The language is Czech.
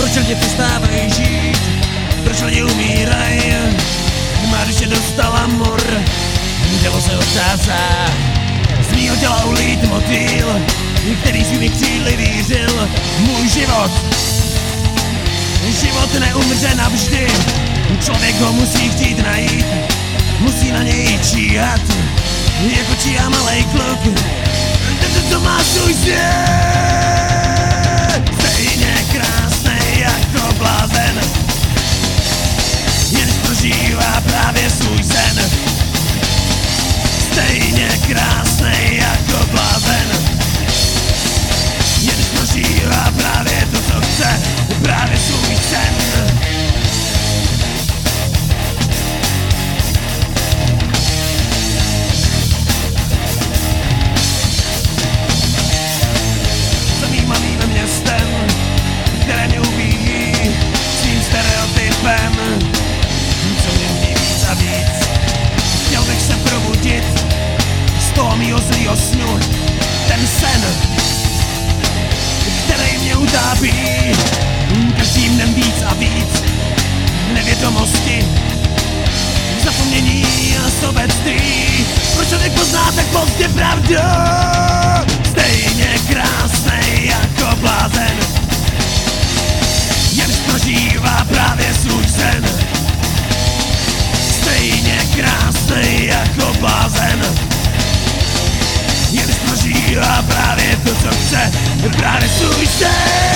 Proč lidi přestávají žít? Proč lidi umírají? Má duše dostala mor, tělo se otázá. Z mýho těla ulít motýl, který svými křídly vířil můj život. Život neumře navždy, člověk ho musí chtít najít, musí na něj číhat, jako číhá malej kluk, to má svůj svět. Stejně krásnej jako blázen, jenž prožívá právě svůj sen. Stejně krásnej jako blázen, jenž prožívá právě to, co chce, právě svůj sen. Samým malým městem, které mě ubíjí svým stereotypem, co mě chtějí víc a víc. Chtěl bych se probudit z toho mýho zlýho snu, ten sen, který mě utápí každým dnem víc a víc v nevědomosti, v zapomnění a sobectví. Proč člověk pozná tak pozdě pravdu? Stejně krásnej jako blázen, jenž prožívá právě svůj sen. Stejně krásnej jako blázen, jenž prožívá právě to, co chce, právě svůj sen.